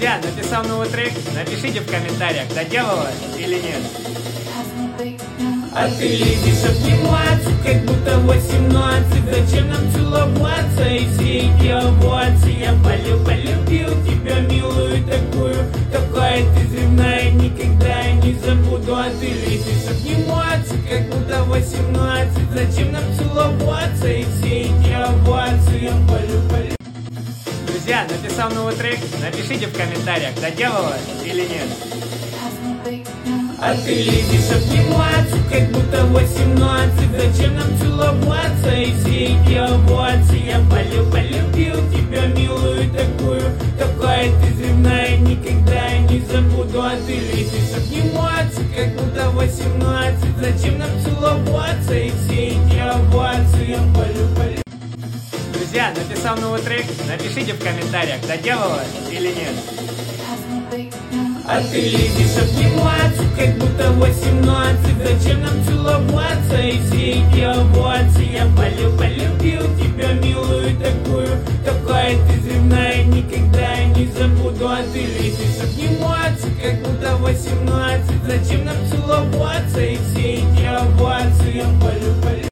Друзья, написал новый трек? Напишите в комментариях, доделала или нет. А ты лезешь обниматься, как будто 18. Зачем нам целоваться и все эти овации? Я полюбил тебя, милую такую. Такая ты земная, никогда я не забуду. А ты лезешь обниматься, как будто 18. Зачем нам целоваться и все эти овации? Я полюбил. Друзья, написал новый трек? Напишите в комментариях, доделала или нет. А ты лезешь обниматься, как будто 18. Зачем нам целоваться и все эти овации? Я полюбил тебя, милую такую. Такая ты земная, никогда я не забуду. А ты лезешь обниматься, как будто 18. Зачем нам целоваться и все эти овации? Я полюбил. Друзья, написал новый трек? Напишите в комментариях, доделала или нет. А ты лезешь обниматься, как будто 18. Зачем нам целоваться и все эти овации? Я полюбил тебя, милую такую. Такая ты земная, никогда я не забуду. А ты лезешь обниматься, как будто 18. Зачем нам целоваться и все эти овации? Я полюбил.